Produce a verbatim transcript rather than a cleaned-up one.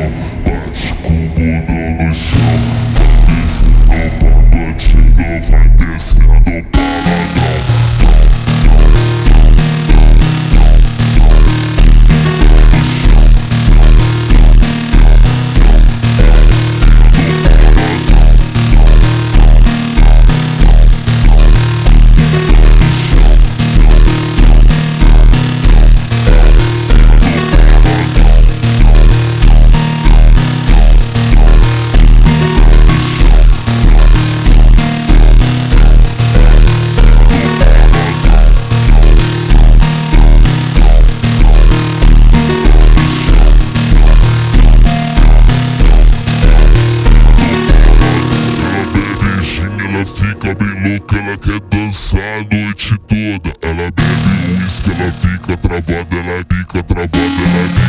bate com o bundão no chão. Vai descendo pra batidão, vai descendo paradão. Ela fica bem louca, ela quer dançar a noite toda. Ela bebe uísque, ela fica travada, ela fica travada, ela fica